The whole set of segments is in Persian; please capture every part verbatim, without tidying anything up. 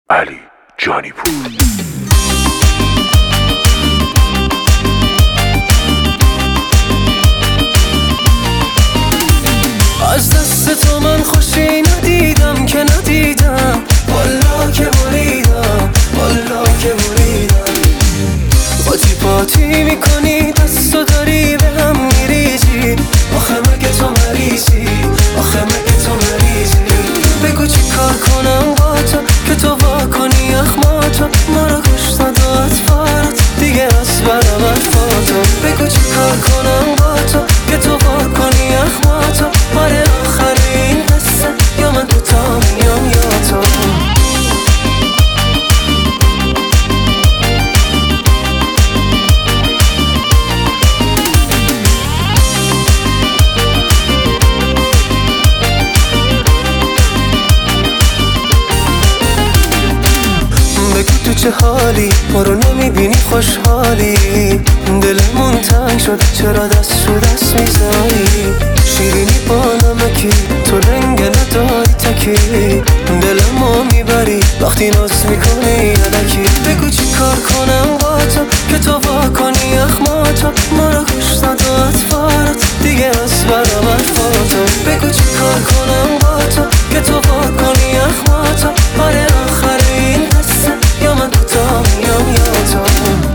علی جانی پور. از دست تو من خوشی ندیدم که ندیدم، والا که بریدم، والا که بریدم. قاطی پاتی میکنی دستو داری به هم میریزی، آخه مگه تو مریضی، آخه مگه تو مریضی. بگو چی کار کنم با تو که تو واکنی اخماتو، ما رو کشت و اطفارت دیگه از برم اطفاتو. بگو چی کار کنم با تو که تو واکنی اخماتو، آره آخر این قصه یا من تو تا میام یا تو. تو چه حالی؟ ما رو نمیبینی خوشحالی؟ دلمون تنگ شد چرا دست رو دست میزنی؟ شیرینی با نمکی تو رنگ نداری تکی، دلمو میبری وقتی ناز میکنی یدکی. بگو چی کار کنم با تو که تو واکنی اخماتو، ما رو کشت و اطفارت دیگه از برم اطفارتو. بگو چی کار کنم با تو که تو واکنی اخماتو، آره آخر این قصه یا من تو تا میام یا تو.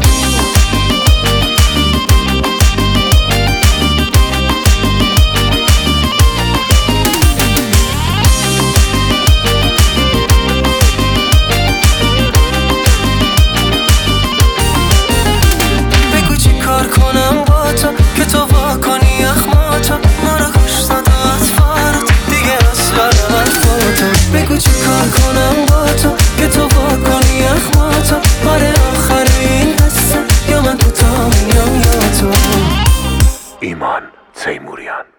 بگو چی کار کنم با تو که تو واکنی اخماتو، ما رو کشت و اطفارت دیگه از برم اطفارتو. بگو چی کار کنم با تو که تو واکنی اخماتو، آره آخر این قصه یا من تو تا میام یا تو. ایمان تیموریان.